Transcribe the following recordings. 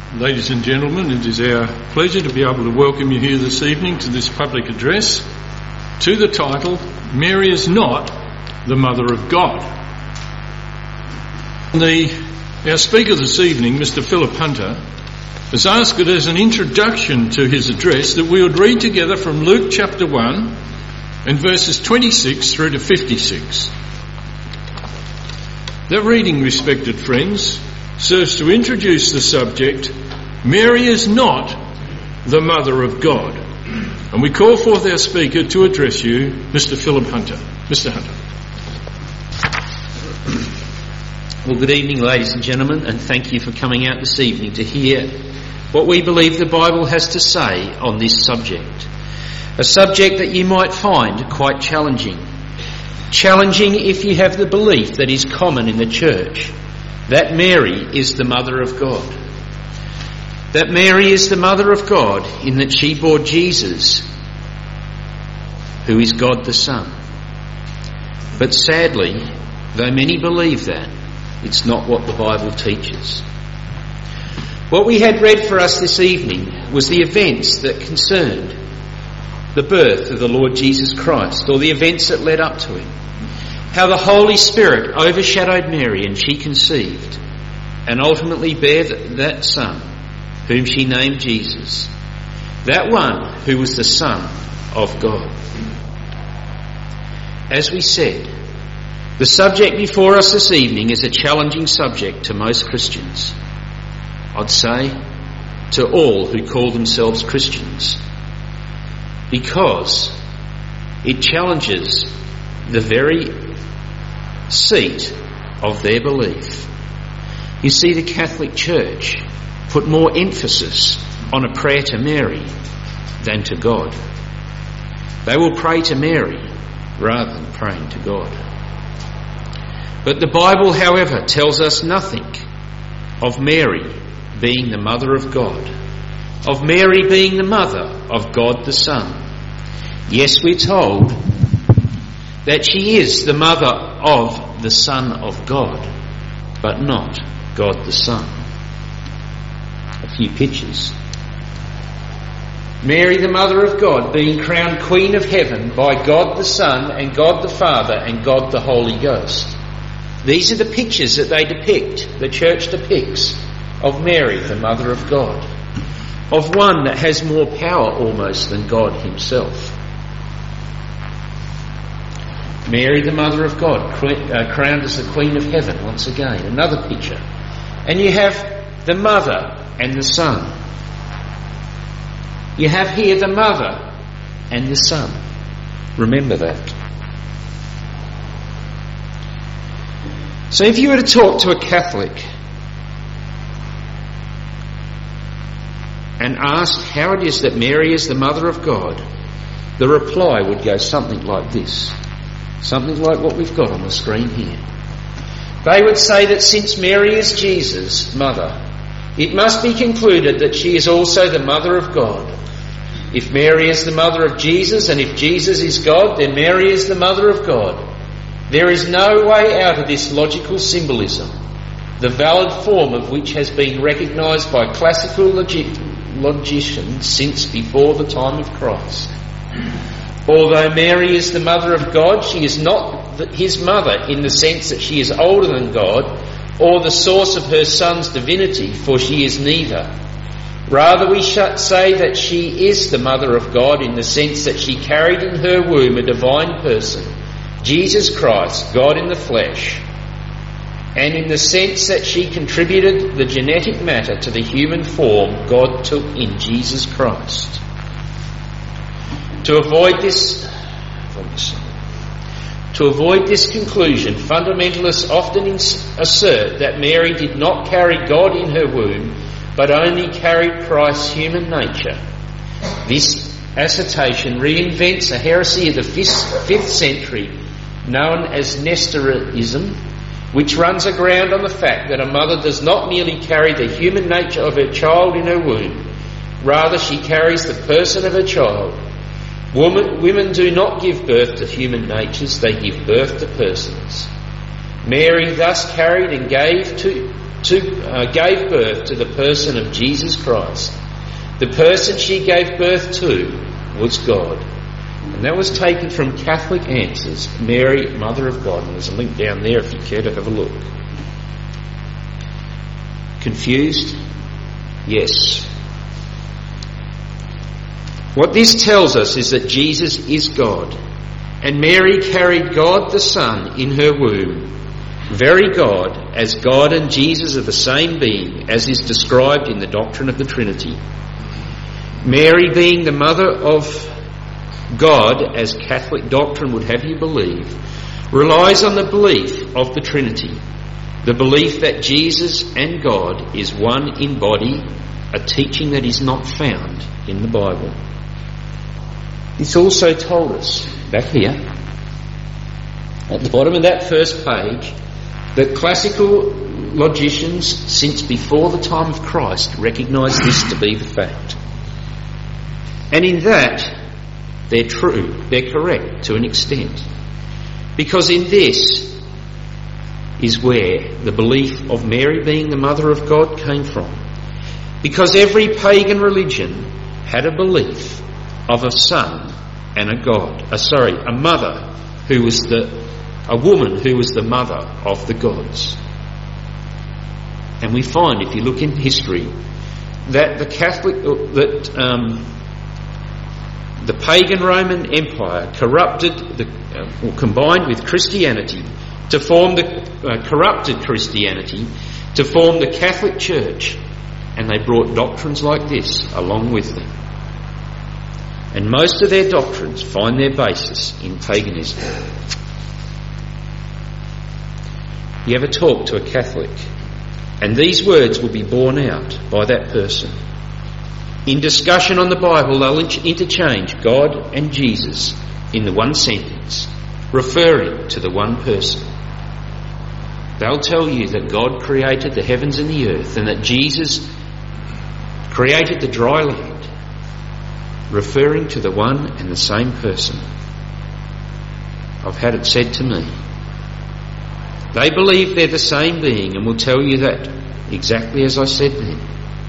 Ladies and gentlemen, it is our pleasure to be able to welcome you here this evening to this public address to the title, Mary is Not the Mother of God. Our speaker this evening, Mr. Philip Hunter, has asked that as an introduction to his address that we would read together from Luke chapter 1 and verses 26 through to 56. That reading, respected friends, serves to introduce the subject, Mary is not the Mother of God. And we call forth our speaker to address you, Mr. Philip Hunter. Mr. Hunter. Well, good evening, ladies and gentlemen, and thank you for coming out this evening to hear what we believe the Bible has to say on this subject. A subject that you might find quite challenging. Challenging if you have the belief that is common in the church, that Mary is the Mother of God. That Mary is the Mother of God in that she bore Jesus, who is God the Son. But sadly, though many believe that, it's not what the Bible teaches. What we had read for us this evening was the events that concerned the birth of the Lord Jesus Christ, or the events that led up to him. How the Holy Spirit overshadowed Mary and she conceived and ultimately bare that Son, whom she named Jesus, that one who was the Son of God. As we said, the subject before us this evening is a challenging subject to most Christians. I'd say to all who call themselves Christians, because it challenges the very seat of their belief. You see, the Catholic Church put more emphasis on a prayer to Mary than to God. They will pray to Mary rather than praying to God. But the Bible, however, tells us nothing of Mary being the Mother of God, of Mary being the Mother of God the Son. Yes, we're told that she is the Mother of the Son of God, but not God the Son. A few pictures. Mary, the Mother of God, being crowned Queen of Heaven by God the Son and God the Father and God the Holy Ghost. These are the pictures that they depict, the church depicts, of Mary, the Mother of God, of one that has more power almost than God himself. Mary, the Mother of God, crowned as the Queen of Heaven once again. Another picture. And you have the Mother and the Son. You have here the Mother and the Son. Remember that. So if you were to talk to a Catholic and ask how it is that Mary is the Mother of God, the reply would go something like this. Something like what we've got on the screen here. They would say that since Mary is Jesus' mother, it must be concluded that she is also the Mother of God. If Mary is the Mother of Jesus, and if Jesus is God, then Mary is the Mother of God. There is no way out of this logical symbolism, the valid form of which has been recognised by classical logicians since before the time of Christ. Although Mary is the Mother of God, she is not his mother in the sense that she is older than God or the source of her Son's divinity, for she is neither. Rather, we say that she is the Mother of God in the sense that she carried in her womb a divine person, Jesus Christ, God in the flesh, and in the sense that she contributed the genetic matter to the human form God took in Jesus Christ. To avoid this conclusion, fundamentalists often assert that Mary did not carry God in her womb, but only carried Christ's human nature. This assertion reinvents a heresy of the 5th century known as Nestorism, which runs aground on the fact that a mother does not merely carry the human nature of her child in her womb, rather she carries the person of her child. Women do not give birth to human natures, they give birth to persons. Mary thus carried and gave gave birth to the person of Jesus Christ. The person she gave birth to was God. And that was taken from Catholic Answers, Mary, Mother of God. And there's a link down there if you care to have a look. Confused? Yes. What this tells us is that Jesus is God. And Mary carried God the Son in her womb. Very God, as God and Jesus are the same being, as is described in the doctrine of the Trinity. Mary, being the mother of God, as Catholic doctrine would have you believe, relies on the belief of the Trinity, the belief that Jesus and God is one in body, a teaching that is not found in the Bible. This also told us, back here, at the bottom of that first page, that classical logicians, since before the time of Christ, recognised this to be the fact. And in that, they're true, they're correct to an extent. Because in this is where the belief of Mary being the mother of God came from. Because every pagan religion had a belief of a son and a God. A mother who was a woman who was the mother of the gods. And we find, if you look in history, that the pagan Roman Empire combined with Christianity to form corrupted Christianity to form the Catholic Church, and they brought doctrines like this along with them. And most of their doctrines find their basis in paganism. You ever talk to a Catholic, and these words will be borne out by that person. In discussion on the Bible, they'll interchange God and Jesus in the one sentence, referring to the one person. They'll tell you that God created the heavens and the earth, and that Jesus created the dry land, referring to the one and the same person. I've had it said to me. They believe they're the same being, and will tell you that exactly as I said then.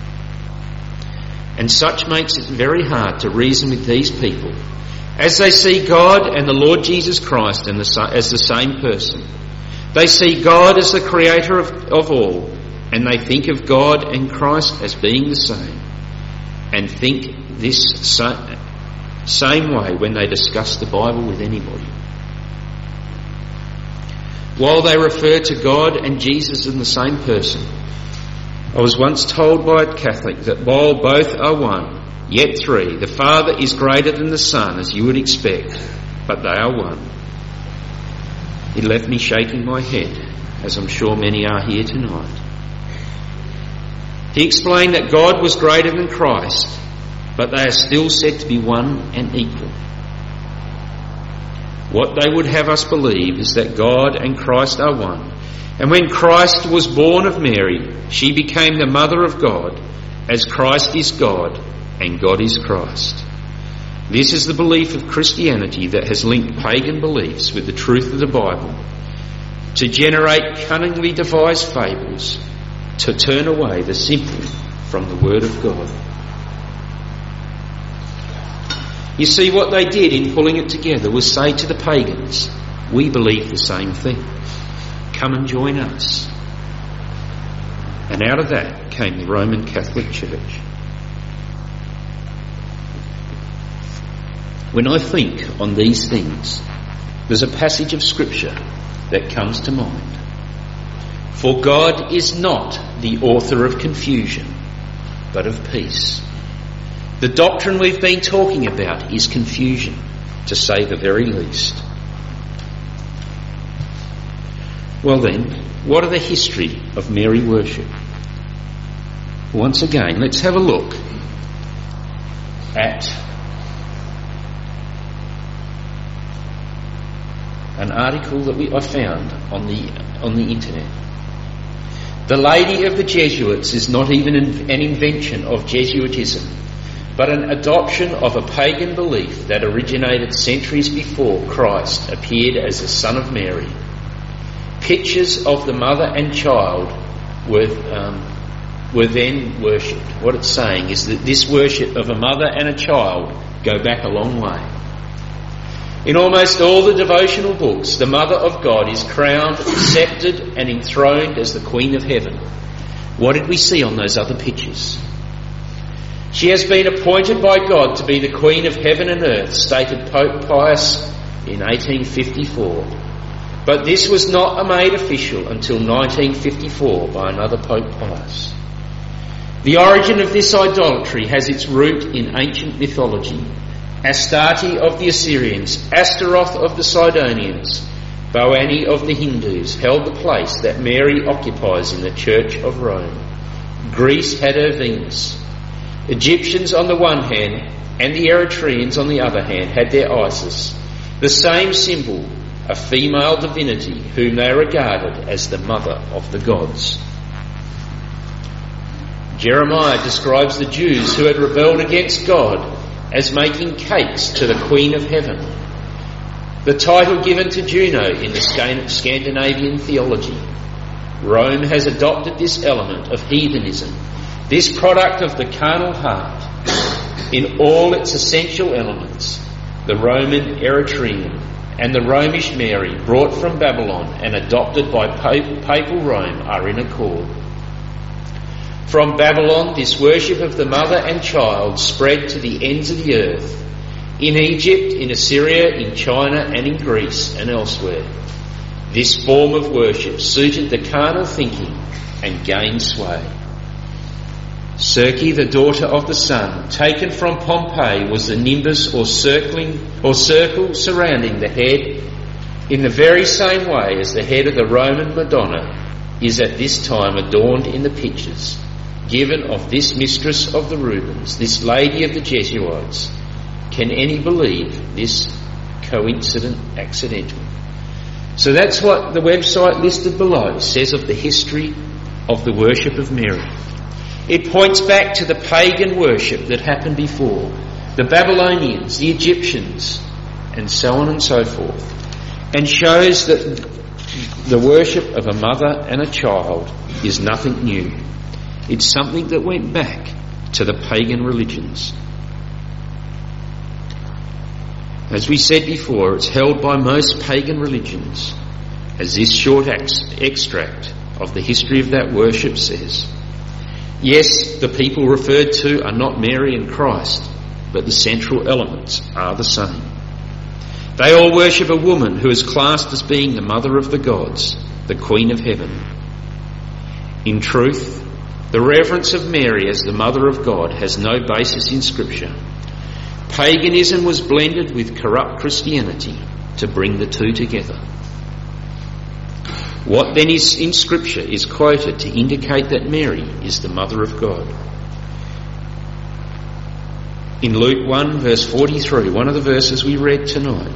And such makes it very hard to reason with these people, as they see God and the Lord Jesus Christ as the same person. They see God as the creator of all, and they think of God and Christ as being the same, and think this same way when they discuss the Bible with anybody. While they refer to God and Jesus as the same person, I was once told by a Catholic that while both are one, yet three, the Father is greater than the Son, as you would expect, but they are one. It left me shaking my head, as I'm sure many are here tonight. He explained that God was greater than Christ, but they are still said to be one and equal. What they would have us believe is that God and Christ are one. And when Christ was born of Mary, she became the mother of God, as Christ is God and God is Christ. This is the belief of Christianity that has linked pagan beliefs with the truth of the Bible to generate cunningly devised fables to turn away the simple from the Word of God. You see, what they did in pulling it together was say to the pagans, we believe the same thing. Come and join us. And out of that came the Roman Catholic Church. When I think on these things, there's a passage of Scripture that comes to mind. For God is not the author of confusion, but of peace. The doctrine we've been talking about is confusion, to say the very least. Well then, what are the history of Mary worship? Once again, let's have a look at an article that I found on the internet. The Lady of the Jesuits is not even an invention of Jesuitism, but an adoption of a pagan belief that originated centuries before Christ appeared as the Son of Mary. Pictures of the mother and child were then worshipped. What it's saying is that this worship of a mother and a child go back a long way. In almost all the devotional books, the Mother of God is crowned, sceptred and enthroned as the Queen of Heaven. What did we see on those other pictures? She has been appointed by God to be the Queen of Heaven and Earth, stated Pope Pius in 1854. But this was not made official until 1954 by another Pope Pius. The origin of this idolatry has its root in ancient mythology. Astarte of the Assyrians, Astaroth of the Sidonians, Bhoani of the Hindus held the place that Mary occupies in the Church of Rome. Greece had her Venus. Egyptians on the one hand and the Eritreans on the other hand had their Isis, the same symbol, a female divinity whom they regarded as the mother of the gods. Jeremiah describes the Jews who had rebelled against God as making cakes to the Queen of Heaven, the title given to Juno in the Scandinavian theology. Rome has adopted this element of heathenism, this product of the carnal heart, in all its essential elements. The Roman Eritrean and the Romish Mary, brought from Babylon and adopted by Papal Rome, are in accord. From Babylon, this worship of the mother and child spread to the ends of the earth, in Egypt, in Assyria, in China and in Greece and elsewhere. This form of worship suited the carnal thinking and gained sway. Circe, the daughter of the sun, taken from Pompeii, was the nimbus or circle surrounding the head, in the very same way as the head of the Roman Madonna is at this time adorned in the pictures given of this mistress of the Rubens, this lady of the Jesuits. Can any believe this coincident, accidental? So that's what the website listed below says of the history of the worship of Mary. It points back to the pagan worship that happened before, the Babylonians, the Egyptians, and so on and so forth, and shows that the worship of a mother and a child is nothing new. It's something that went back to the pagan religions. As we said before, it's held by most pagan religions, as this short extract of the history of that worship says. Yes, the people referred to are not Mary and Christ, but the central elements are the same. They all worship a woman who is classed as being the mother of the gods, the Queen of Heaven. In truth, the reverence of Mary as the mother of God has no basis in Scripture. Paganism was blended with corrupt Christianity to bring the two together. What then is in Scripture is quoted to indicate that Mary is the mother of God. In Luke 1 verse 43, one of the verses we read tonight,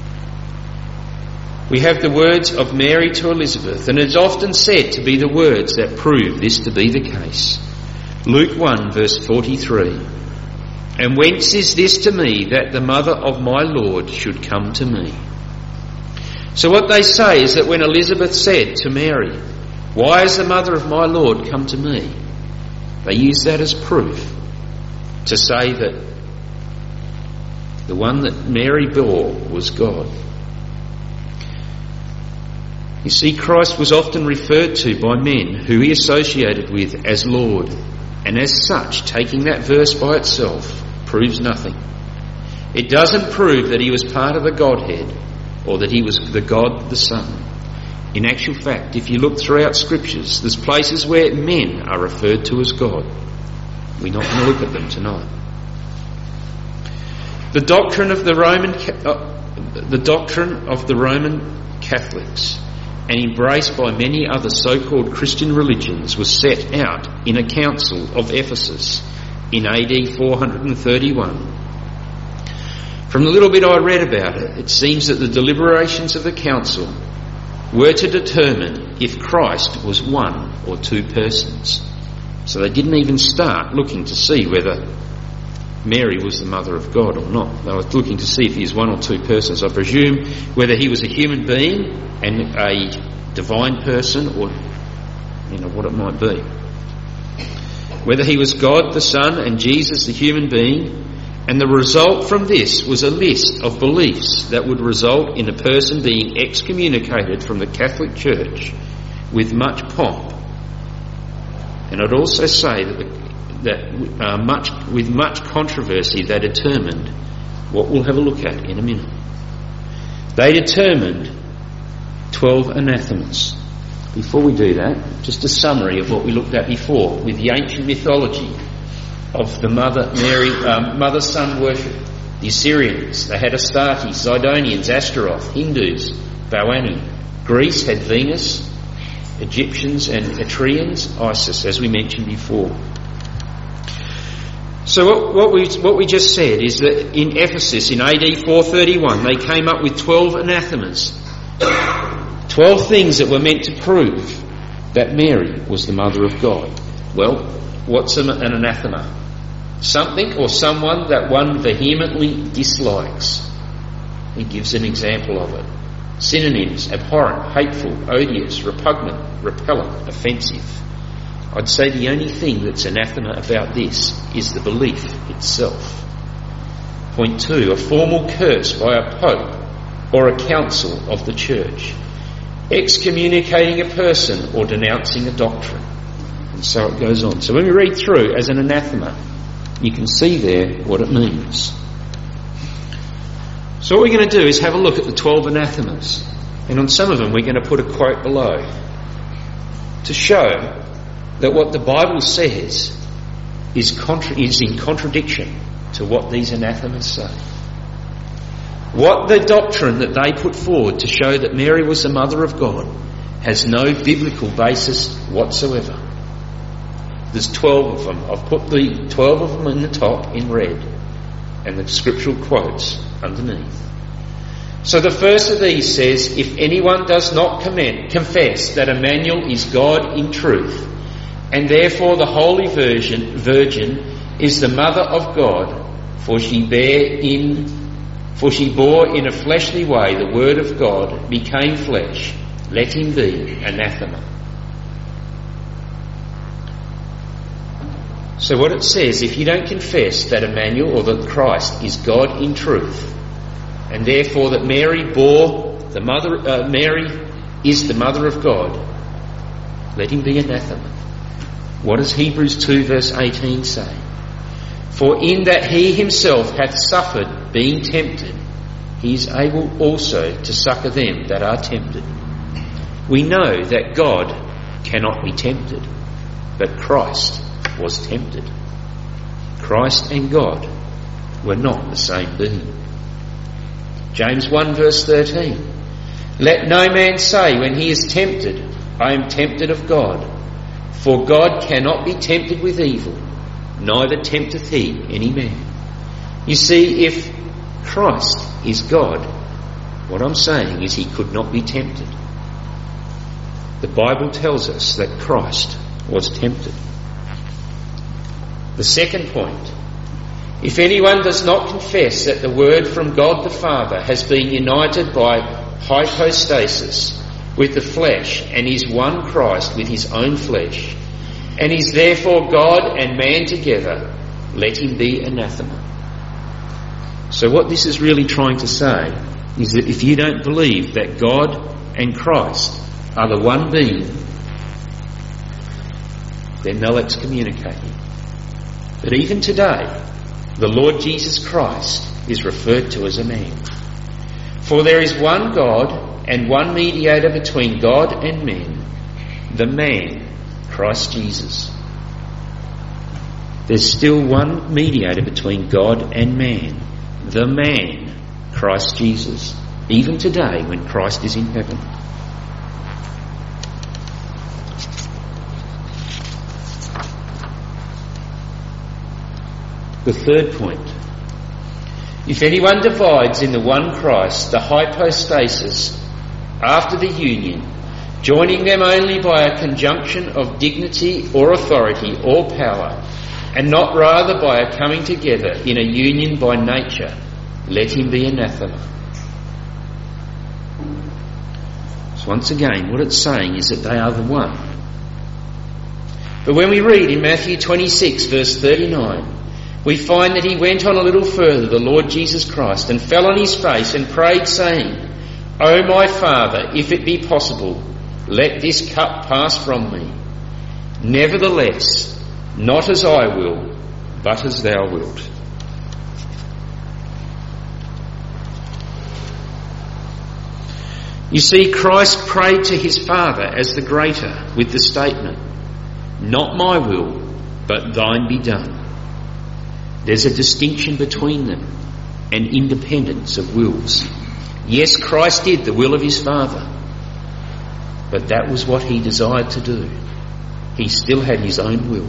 we have the words of Mary to Elizabeth, and it's often said to be the words that prove this to be the case. Luke 1 verse 43. And whence is this to me that the mother of my Lord should come to me? So what they say is that when Elizabeth said to Mary, why has the mother of my Lord come to me? They use that as proof to say that the one that Mary bore was God. You see, Christ was often referred to by men who he associated with as Lord, and as such, taking that verse by itself proves nothing. It doesn't prove that he was part of the Godhead or that he was the God the Son. In actual fact, if you look throughout Scriptures, there's places where men are referred to as God. We're not going to look at them tonight. The doctrine of the Roman Catholics, and embraced by many other so-called Christian religions, was set out in a council of Ephesus in AD 431. From the little bit I read about it, it seems that the deliberations of the council were to determine if Christ was one or two persons. So they didn't even start looking to see whether Mary was the mother of God or not. They were looking to see if he was one or two persons. I presume whether he was a human being and a divine person, or what it might be. Whether he was God the Son and Jesus the human being, and the result from this was a list of beliefs that would result in a person being excommunicated from the Catholic Church with much pomp. And I'd also say with much controversy they determined what we'll have a look at in a minute. They determined 12 anathemas. Before we do that, just a summary of what we looked at before with the ancient mythology of the mother-son worship. The Assyrians, they had Astartes, Zidonians, Astaroth, Hindus, Bhavani. Greece had Venus, Egyptians and Etrians, Isis, as we mentioned before. So what we just said is that in Ephesus in AD 431 they came up with 12 anathemas. 12 things that were meant to prove that Mary was the mother of God. Well, what's an anathema? Something or someone that one vehemently dislikes. He gives an example of it. Synonyms: abhorrent, hateful, odious, repugnant, repellent, offensive. I'd say the only thing that's anathema about this is the belief itself. Point 2, a formal curse by a pope or a council of the church, excommunicating a person or denouncing a doctrine. And so it goes on. So when we read through as an anathema, you can see there what it means. So what we're going to do is have a look at the 12 anathemas. And on some of them we're going to put a quote below to show that what the Bible says is in contradiction to what these anathemas say. What the doctrine that they put forward to show that Mary was the mother of God has no biblical basis whatsoever. There's 12 of them. I've put the 12 of them in the top in red and the scriptural quotes underneath. So the first of these says, if anyone does not confess that Emmanuel is God in truth, and therefore the Holy Virgin is the mother of God, for she bore in a fleshly way the word of God, became flesh, let him be anathema. So what it says, if you don't confess that Emmanuel or that Christ is God in truth, and therefore that Mary is the mother of God, let him be anathema. What does Hebrews 2 verse 18 say? For in that he himself hath suffered being tempted, he is able also to succour them that are tempted. We know that God cannot be tempted, but Christ was tempted. Christ and God were not the same being. James 1 verse 13. Let no man say when he is tempted, I am tempted of God. For God cannot be tempted with evil, neither tempteth he any man. You see, if Christ is God, what I'm saying is he could not be tempted. The Bible tells us that Christ was tempted. The second point, if anyone does not confess that the word from God the Father has been united by hypostasis with the flesh and is one Christ with his own flesh, and is therefore God and man together, let him be anathema. So what this is really trying to say is that if you don't believe that God and Christ are the one being, then they'll excommunicate you. But even today, the Lord Jesus Christ is referred to as a man. For there is one God and one mediator between God and men, the man, Christ Jesus. There's still one mediator between God and man, the man, Christ Jesus, even today when Christ is in heaven. The third point. If anyone divides in the one Christ the hypostasis after the union, joining them only by a conjunction of dignity or authority or power, and not rather by a coming together in a union by nature, let him be anathema. So once again, what it's saying is that they are the one. But when we read in Matthew 26 verse 39, we find that he went on a little further, the Lord Jesus Christ, and fell on his face and prayed, saying, O my Father, if it be possible, let this cup pass from me. Nevertheless, not as I will, but as thou wilt. You see, Christ prayed to his Father as the greater with the statement, not my will, but thine be done. There's a distinction between them, an independence of wills. Yes, Christ did the will of his Father, but that was what he desired to do. He still had his own will.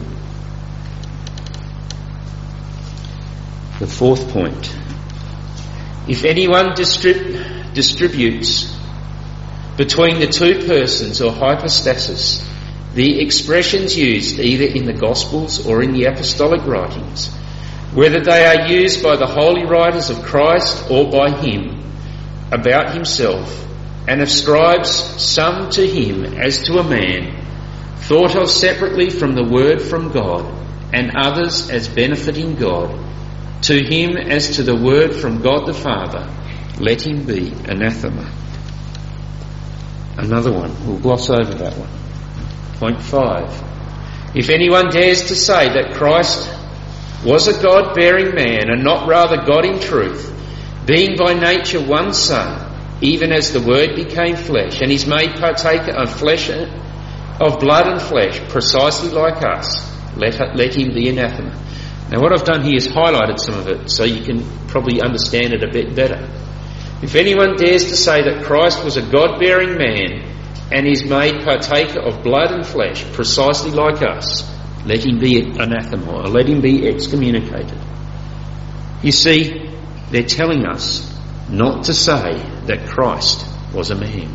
The fourth point. If anyone distributes between the two persons or hypostasis, the expressions used either in the Gospels or in the apostolic writings, whether they are used by the holy writers of Christ or by him about himself, and ascribes some to him as to a man, thought of separately from the word from God, and others as benefiting God, to him as to the word from God the Father, let him be anathema. Another one, we'll gloss over that one. Point 5. If anyone dares to say that Christ was a God-bearing man and not rather God in truth, being by nature one Son, even as the Word became flesh, and is made partaker of flesh, of blood and flesh, precisely like us, let him be anathema. Now what I've done here is highlighted some of it so you can probably understand it a bit better. If anyone dares to say that Christ was a God-bearing man and is made partaker of blood and flesh, precisely like us, let him be anathema, or let him be excommunicated. You see, they're telling us not to say that Christ was a man.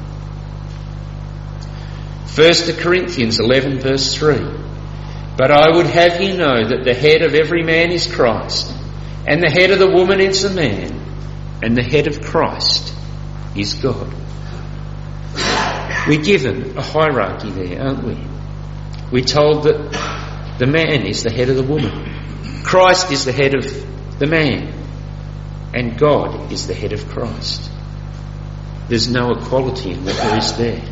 1 Corinthians 11 verse 3. But I would have you know that the head of every man is Christ, and the head of the woman is the man, and the head of Christ is God. We're given a hierarchy there, aren't we? We're told that the man is the head of the woman. Christ is the head of the man. And God is the head of Christ. There's no equality in what there is there.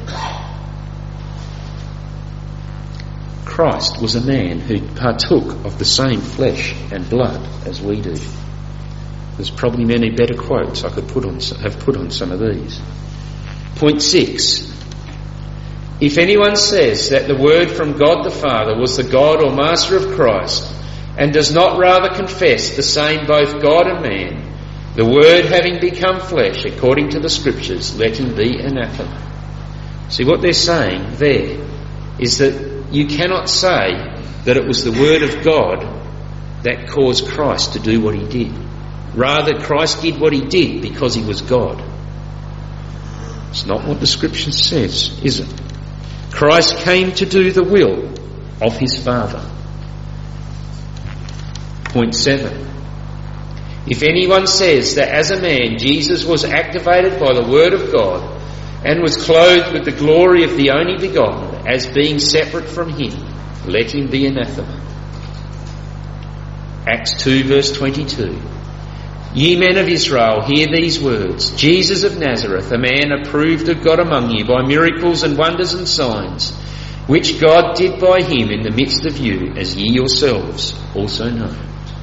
Christ was a man who partook of the same flesh and blood as we do. There's probably many better quotes I could have put on some of these. Point 6. If anyone says that the word from God the Father was the God or Master of Christ, and does not rather confess the same both God and man, the Word having become flesh, according to the Scriptures, let him be anathema. See, what they're saying there is that you cannot say that it was the Word of God that caused Christ to do what he did. Rather, Christ did what he did because he was God. It's not what the Scripture says, is it? Christ came to do the will of his Father. Point 7. If anyone says that as a man Jesus was activated by the Word of God and was clothed with the glory of the only begotten as being separate from him, let him be anathema. Acts 2 verse 22. Ye men of Israel, hear these words. Jesus of Nazareth, a man approved of God among you by miracles and wonders and signs, which God did by him in the midst of you, as ye yourselves also know.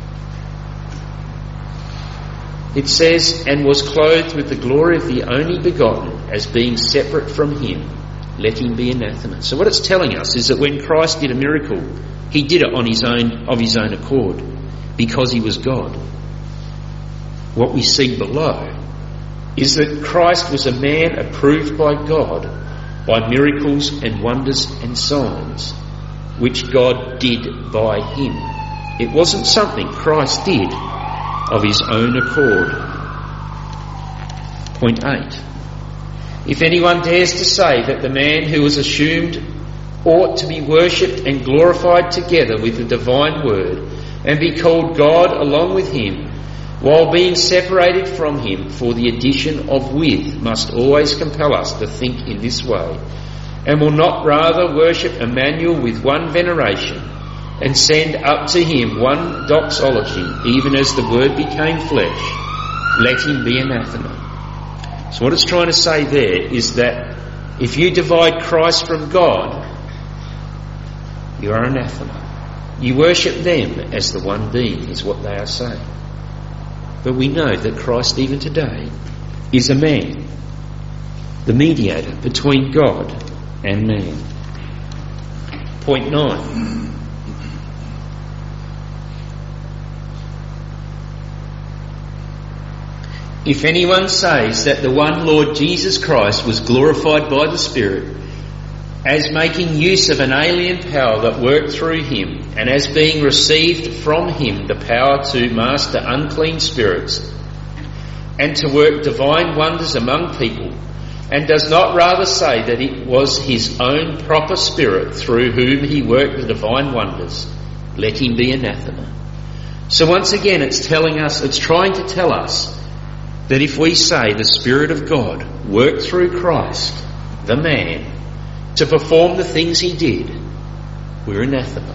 It says, and was clothed with the glory of the only begotten, as being separate from him, let him be anathema. So what it's telling us is that when Christ did a miracle, he did it of his own accord, because he was God. What we see below is that Christ was a man approved by God by miracles and wonders and signs, which God did by him. It wasn't something Christ did of his own accord. Point 8. If anyone dares to say that the man who was assumed ought to be worshipped and glorified together with the divine word, and be called God along with him, while being separated from him, for the addition of with must always compel us to think in this way, and will not rather worship Emmanuel with one veneration, and send up to him one doxology, even as the Word became flesh, let him be anathema. So what it's trying to say there is that if you divide Christ from God, you are anathema. You worship them as the one being, is what they are saying. But we know that Christ even today is a man, the mediator between God and man. Point 9. If anyone says that the one Lord Jesus Christ was glorified by the Spirit, as making use of an alien power that worked through him, and as being received from him the power to master unclean spirits, and to work divine wonders among people, and does not rather say that it was his own proper Spirit through whom he worked the divine wonders, let him be anathema. So once again it's trying to tell us that if we say the Spirit of God worked through Christ, the man, to perform the things he did, we're anathema.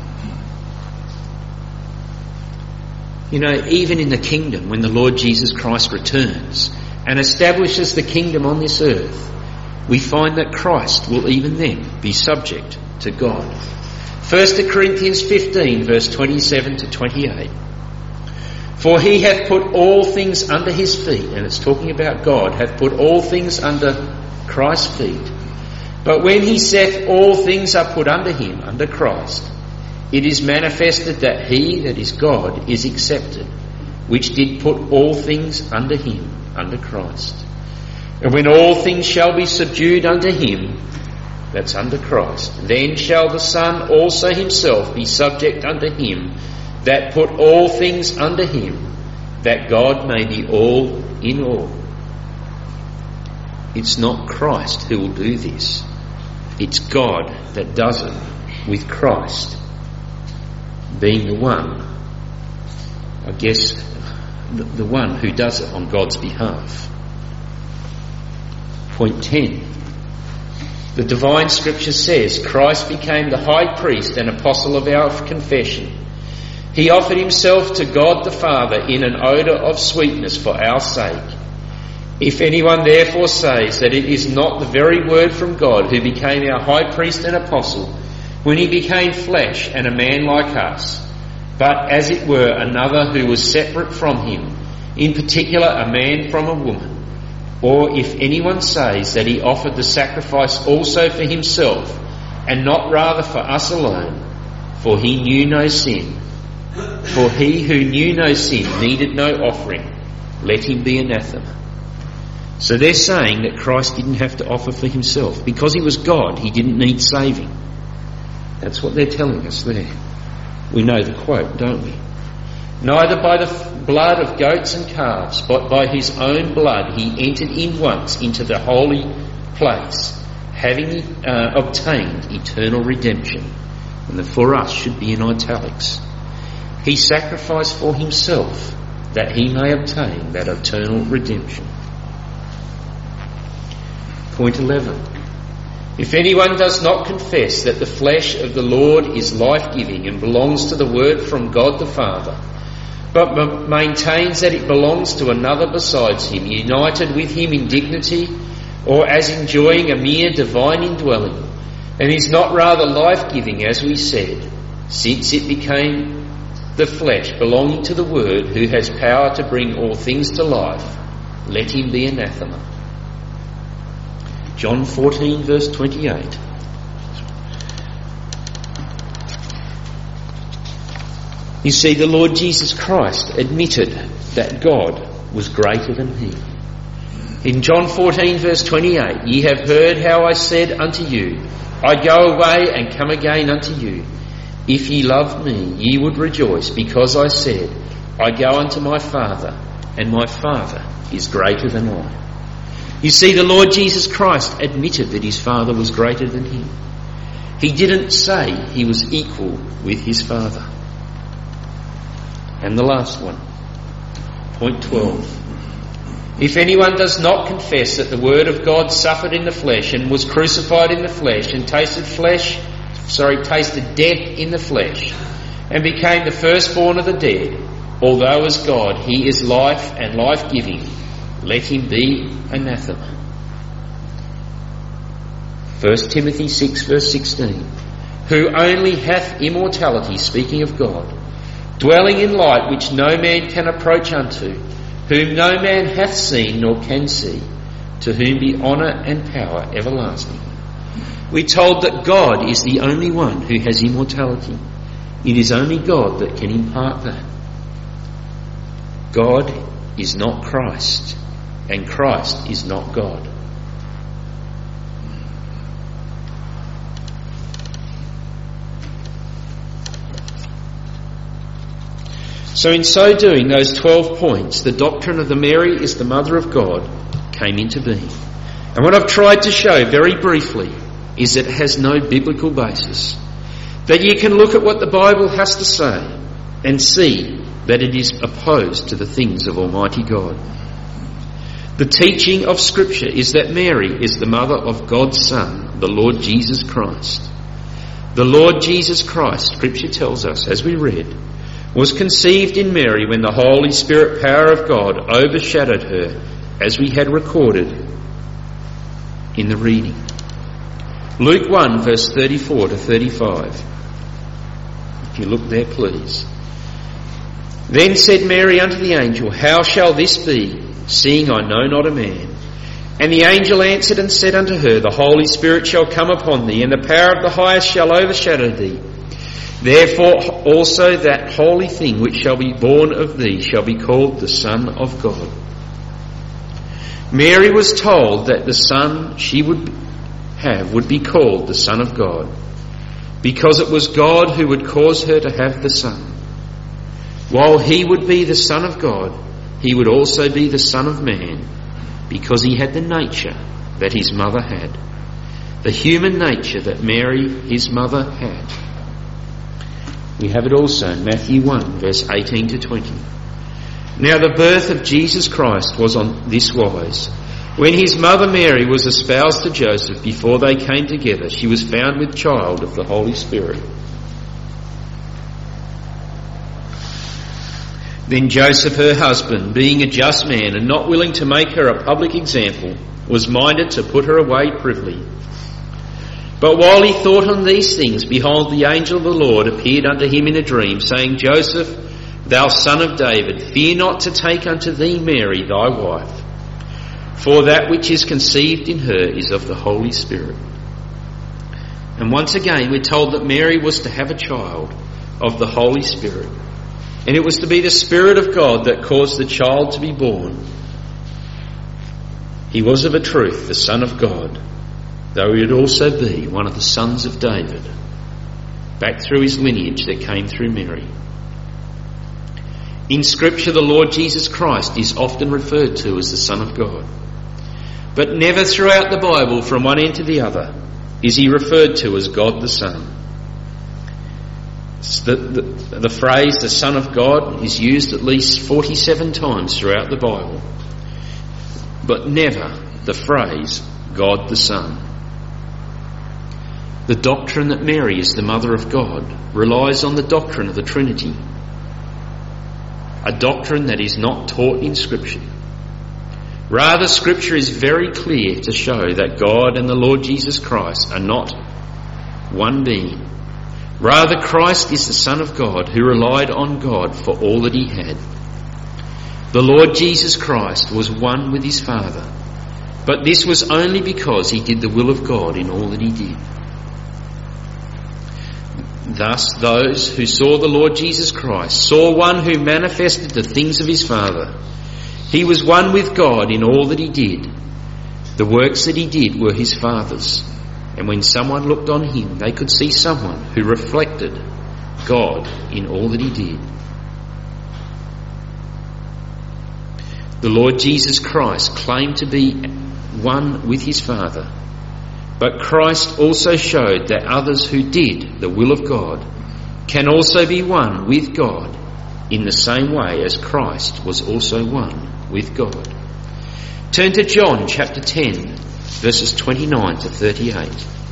You know, even in the kingdom, when the Lord Jesus Christ returns and establishes the kingdom on this earth, we find that Christ will even then be subject to God. 1 Corinthians 15 verse 27 to 28. For he hath put all things under his feet, and it's talking about God, hath put all things under Christ's feet. But when he saith all things are put under him, under Christ, it is manifested that he, that is God, is accepted, which did put all things under him, under Christ. And when all things shall be subdued unto him, that's under Christ, then shall the Son also himself be subject unto him, that put all things under him, that God may be all in all. It's not Christ who will do this. It's God that does it, with Christ being the one, I guess, the one who does it on God's behalf. Point 10. The divine scripture says Christ became the high priest and apostle of our confession. He offered himself to God the Father in an odour of sweetness for our sake. If anyone therefore says that it is not the very word from God who became our high priest and apostle, when he became flesh and a man like us, but as it were another who was separate from him, in particular a man from a woman, or if anyone says that he offered the sacrifice also for himself, and not rather for us alone, for he knew no sin, for he who knew no sin needed no offering, let him be anathema. So they're saying that Christ didn't have to offer for himself. Because he was God, he didn't need saving. That's what they're telling us there. We know the quote, don't we? Neither by the blood of goats and calves, but by his own blood he entered in once into the holy place, having obtained eternal redemption. And the for us should be in italics. He sacrificed for himself that he may obtain that eternal redemption. Point 11. If anyone does not confess that the flesh of the Lord is life-giving and belongs to the word from God the Father, but maintains that it belongs to another besides him, united with him in dignity, or as enjoying a mere divine indwelling, and is not rather life-giving, as we said, since it became the flesh belonging to the Word, who has power to bring all things to life, let him be anathema. John 14 verse 28. You see, the Lord Jesus Christ admitted that God was greater than he. In John 14 verse 28, ye have heard how I said unto you, I go away and come again unto you. If ye loved me, ye would rejoice, because I said, I go unto my Father, and my Father is greater than I. You see, the Lord Jesus Christ admitted that his Father was greater than him. He didn't say he was equal with his Father. And the last one, point 12. If anyone does not confess that the word of God suffered in the flesh and was crucified in the flesh and tasted death in the flesh and became the firstborn of the dead, although as God he is life and life-giving, let him be anathema. 1 Timothy 6 verse 16. Who only hath immortality, speaking of God, dwelling in light which no man can approach unto, whom no man hath seen nor can see, to whom be honour and power everlasting. We're told that God is the only one who has immortality. It is only God that can impart that. God is not Christ, and Christ is not God. So in so doing, those 12 points, the doctrine of the Mary is the Mother of God came into being. And what I've tried to show very briefly is that it has no biblical basis. That you can look at what the Bible has to say and see that it is opposed to the things of Almighty God. The teaching of Scripture is that Mary is the mother of God's Son, the Lord Jesus Christ. The Lord Jesus Christ, Scripture tells us, as we read, was conceived in Mary when the Holy Spirit power of God overshadowed her, as we had recorded in the reading. Luke 1 verse 34 to 35. If you look there, please. Then said Mary unto the angel, How shall this be, seeing I know not a man? And the angel answered and said unto her, The Holy Spirit shall come upon thee, and the power of the highest shall overshadow thee. Therefore also that holy thing which shall be born of thee shall be called the Son of God. Mary was told that the son she would have would be called the Son of God, because it was God who would cause her to have the Son. While he would be the Son of God, he would also be the Son of Man, because he had the nature that his mother had, the human nature that Mary, his mother, had. We have it also in Matthew 1 verse 18 to 20. Now the birth of Jesus Christ was on this wise. When his mother Mary was espoused to Joseph, before they came together, she was found with child of the Holy Spirit. Then Joseph, her husband, being a just man and not willing to make her a public example, was minded to put her away privily. But while he thought on these things, behold, the angel of the Lord appeared unto him in a dream, saying, Joseph, thou son of David, fear not to take unto thee Mary thy wife, for that which is conceived in her is of the Holy Spirit. And once again we're told that Mary was to have a child of the Holy Spirit, and it was to be the Spirit of God that caused the child to be born. He was of a truth the Son of God, though he would also be one of the sons of David, back through his lineage that came through Mary. In Scripture, the Lord Jesus Christ is often referred to as the Son of God, but never throughout the Bible, from one end to the other, is he referred to as God the Son. The phrase the Son of God is used at least 47 times throughout the Bible, but never the phrase God the Son. The doctrine that Mary is the Mother of God relies on the doctrine of the Trinity, a doctrine that is not taught in Scripture. Rather, Scripture is very clear to show that God and the Lord Jesus Christ are not one being. Rather, Christ is the Son of God who relied on God for all that he had. The Lord Jesus Christ was one with his Father, but this was only because he did the will of God in all that he did. Thus, those who saw the Lord Jesus Christ saw one who manifested the things of his Father. He was one with God in all that he did. The works that he did were his Father's. And when someone looked on him, they could see someone who reflected God in all that he did. The Lord Jesus Christ claimed to be one with his Father. But Christ also showed that others who did the will of God can also be one with God in the same way as Christ was also one with God. Turn to John chapter 10, verses 29 to 38.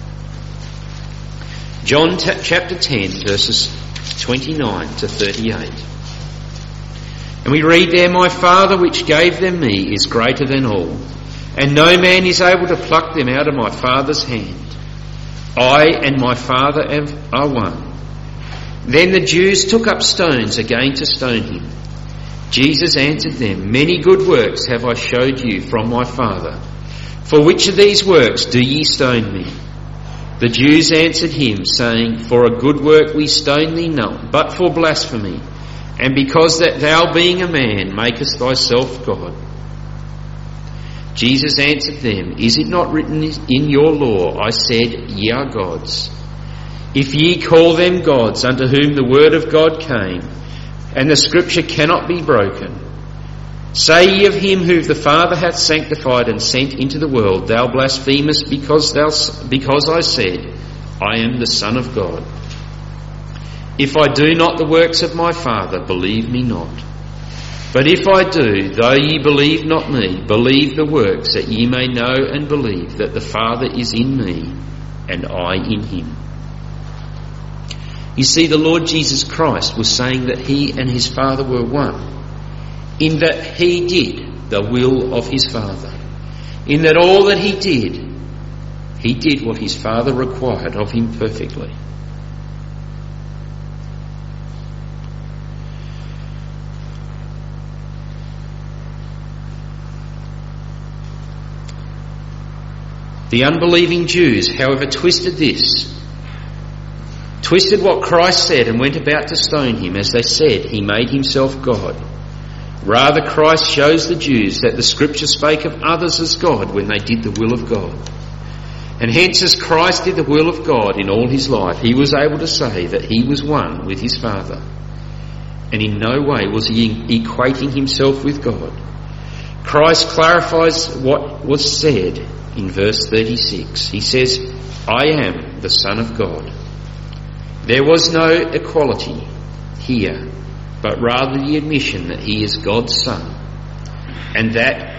John chapter 10, verses 29 to 38. And we read there, "My Father which gave them me is greater than all, and no man is able to pluck them out of my Father's hand. I and my Father are one." Then the Jews took up stones again to stone him. Jesus answered them, "Many good works have I showed you from my Father. For which of these works do ye stone me?" The Jews answered him, saying, "For a good work we stone thee not, but for blasphemy, and because that thou being a man makest thyself God." Jesus answered them, "Is it not written in your law, I said, ye are gods? If ye call them gods unto whom the word of God came, and the scripture cannot be broken, say ye of him whom the Father hath sanctified and sent into the world, thou blasphemest because I said, I am the Son of God. If I do not the works of my Father, believe me not. But if I do, though ye believe not me, believe the works, that ye may know and believe that the Father is in me, and I in him." You see, the Lord Jesus Christ was saying that he and his Father were one, in that he did the will of his Father, in that all that he did what his Father required of him perfectly. The unbelieving Jews, however, twisted what Christ said and went about to stone him, as they said he made himself God. Rather, Christ shows the Jews that the Scripture spake of others as God when they did the will of God. And hence, as Christ did the will of God in all his life, he was able to say that he was one with his Father. And in no way was he equating himself with God. Christ clarifies what was said in verse 36. He says, "I am the Son of God." There was no equality here, but rather the admission that he is God's Son, and that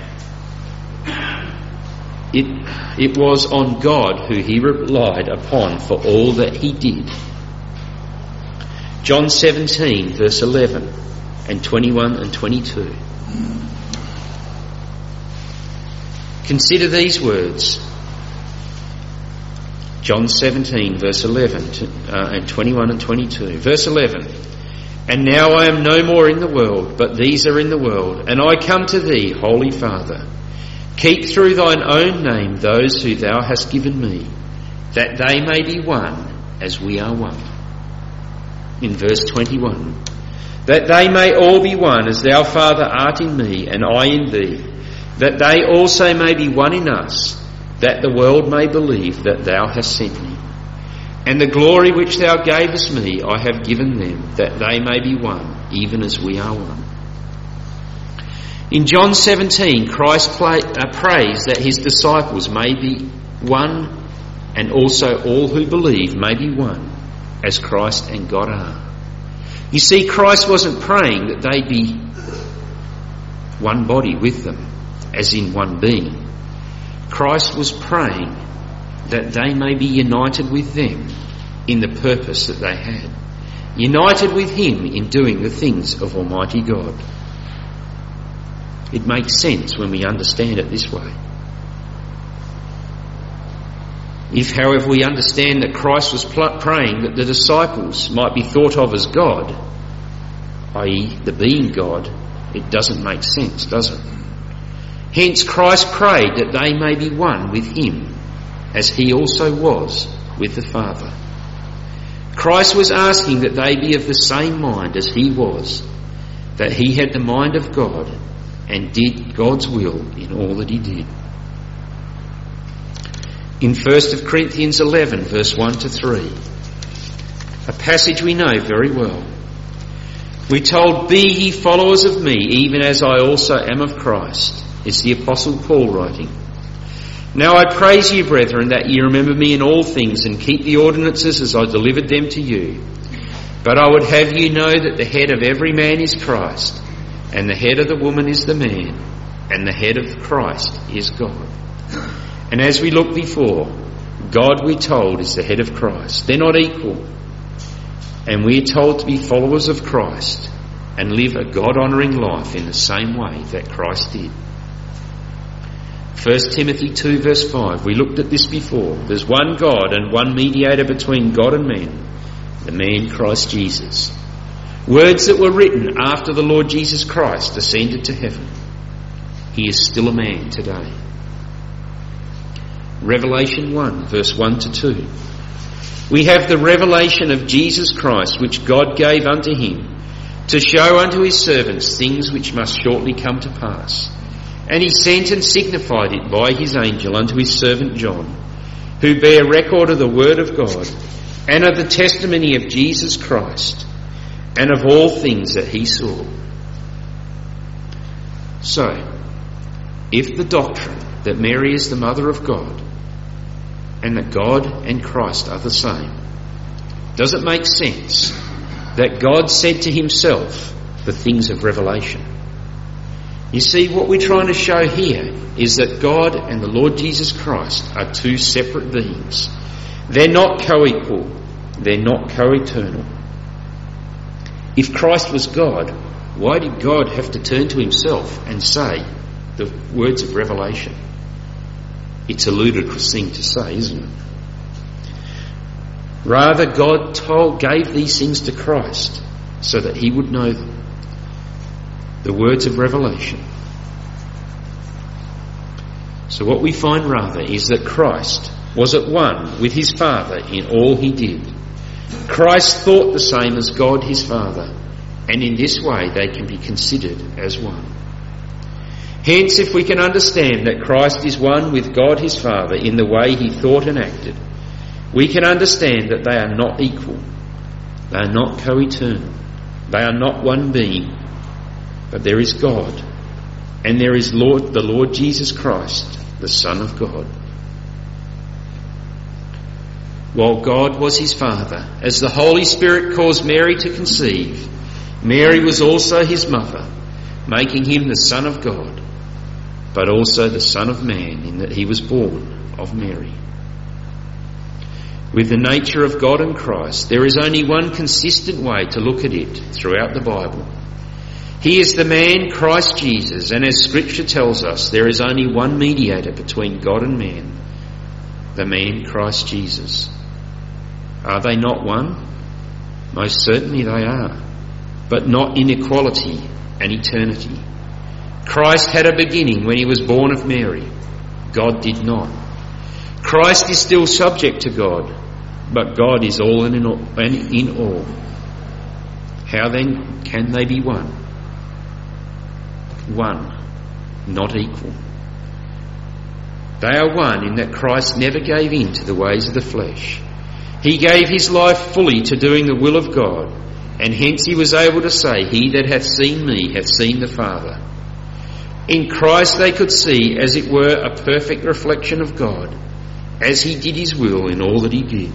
it was on God who he relied upon for all that he did. John 17, verse 11 and 21 and 22. Consider these words. John 17, verse 11 and 21 and 22. Verse 11. "And now I am no more in the world, but these are in the world. And I come to thee, Holy Father. Keep through thine own name those who thou hast given me, that they may be one as we are one." In verse 21. "That they may all be one as thou, Father, art in me, and I in thee, that they also may be one in us, that the world may believe that thou hast sent me. And the glory which thou gavest me I have given them, that they may be one, even as we are one." In John 17, Christ prays that his disciples may be one, and also all who believe may be one, as Christ and God are. You see, Christ wasn't praying that they be one body with them, as in one being. Christ was praying that they may be united with them in the purpose that they had. United with him in doing the things of Almighty God. It makes sense when we understand it this way. If, however, we understand that Christ was praying that the disciples might be thought of as God, i.e. the being God, it doesn't make sense, does it? Hence Christ prayed that they may be one with him, as he also was with the Father. Christ was asking that they be of the same mind as he was, that he had the mind of God and did God's will in all that he did. In 1 Corinthians 11, verse 1 to 3, a passage we know very well, we're told, "Be ye followers of me, even as I also am of Christ." It's the Apostle Paul writing. "Now I praise you, brethren, that ye remember me in all things, and keep the ordinances as I delivered them to you. But I would have you know that the head of every man is Christ, and the head of the woman is the man, and the head of Christ is God. And as we looked before, God, we're told, is the head of Christ. They're not equal. And we're told to be followers of Christ and live a God-honouring life in the same way that Christ did. 1 Timothy 2 verse 5, we looked at this before. There's one God and one mediator between God and man, the man Christ Jesus. Words that were written after the Lord Jesus Christ ascended to heaven. He is still a man today. Revelation 1 verse 1 to 2. We have the revelation of Jesus Christ which God gave unto him to show unto his servants things which must shortly come to pass. And he sent and signified it by his angel unto his servant John, who bare record of the word of God and of the testimony of Jesus Christ and of all things that he saw. So, if the doctrine that Mary is the mother of God and that God and Christ are the same, does it make sense that God said to himself the things of Revelation? You see, what we're trying to show here is that God and the Lord Jesus Christ are two separate beings. They're not co-equal. They're not co-eternal. If Christ was God, why did God have to turn to himself and say the words of Revelation? It's a ludicrous thing to say, isn't it? Rather, God gave these things to Christ so that he would know them. The words of Revelation. So what we find rather is that Christ was at one with his Father in all he did. Christ thought the same as God his Father, and in this way they can be considered as one. Hence, if we can understand that Christ is one with God his Father in the way he thought and acted, we can understand that they are not equal. They are not co-eternal. They are not one being. But there is God, and there is the Lord Jesus Christ, the Son of God. While God was his Father, as the Holy Spirit caused Mary to conceive, Mary was also his mother, making him the Son of God, but also the Son of Man, in that he was born of Mary. With the nature of God and Christ, there is only one consistent way to look at it throughout the Bible. He is the man Christ Jesus, and as Scripture tells us, there is only one mediator between God and man, the man Christ Jesus. Are they not one? Most certainly they are, but not in equality and eternity. Christ had a beginning when he was born of Mary. God did not. Christ is still subject to God, but God is all and in all. How then can they be one? One, not equal. They are one in that Christ never gave in to the ways of the flesh. He gave his life fully to doing the will of God, and hence he was able to say, "He that hath seen me hath seen the Father." In Christ they could see, as it were, a perfect reflection of God, as he did his will in all that he did.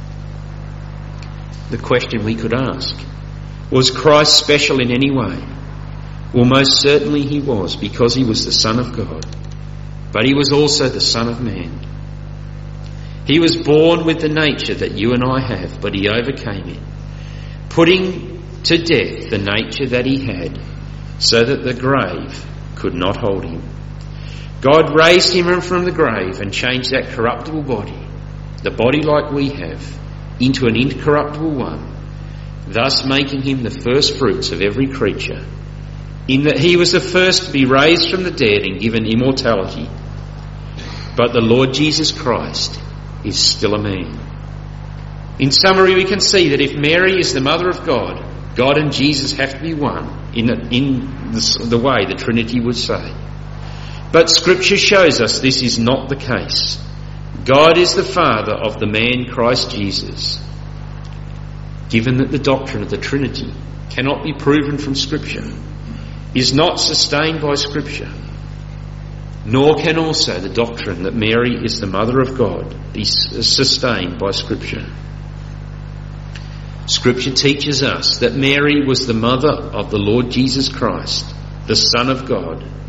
The question we could ask, was Christ special in any way? Well, most certainly he was, because he was the Son of God. But he was also the Son of Man. He was born with the nature that you and I have, but he overcame it, putting to death the nature that he had, so that the grave could not hold him. God raised him from the grave and changed that corruptible body, the body like we have, into an incorruptible one, thus making him the first fruits of every creature, in that he was the first to be raised from the dead and given immortality. But the Lord Jesus Christ is still a man. In summary, we can see that if Mary is the mother of God, God and Jesus have to be one in the way the Trinity would say. But Scripture shows us this is not the case. God is the Father of the man Christ Jesus. Given that the doctrine of the Trinity cannot be proven from Scripture, is not sustained by Scripture, nor can also the doctrine that Mary is the mother of God be sustained by Scripture. Scripture teaches us that Mary was the mother of the Lord Jesus Christ, the Son of God.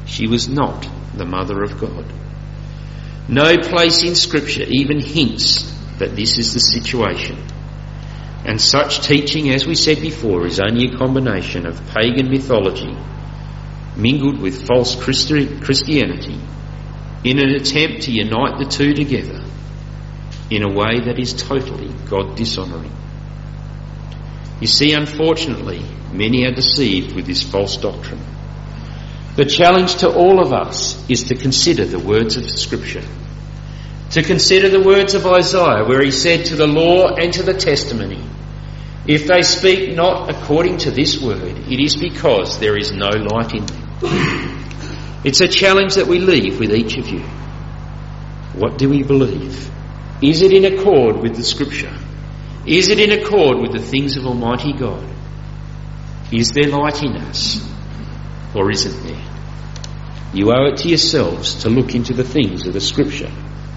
She was not the mother of God. No place in Scripture even hints that this is the situation. And such teaching, as we said before, is only a combination of pagan mythology mingled with false Christianity in an attempt to unite the two together in a way that is totally God-dishonouring. You see, unfortunately, many are deceived with this false doctrine. The challenge to all of us is to consider the words of Scripture, to consider the words of Isaiah, where he said to the law and to the testimony, if they speak not according to this word, it is because there is no light in them. It's a challenge that we leave with each of you. What do we believe? Is it in accord with the Scripture? Is it in accord with the things of Almighty God? Is there light in us, or isn't there? You owe it to yourselves to look into the things of the Scripture,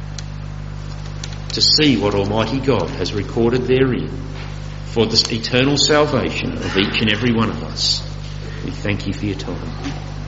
to see what Almighty God has recorded therein for the eternal salvation of each and every one of us. We thank you for your time.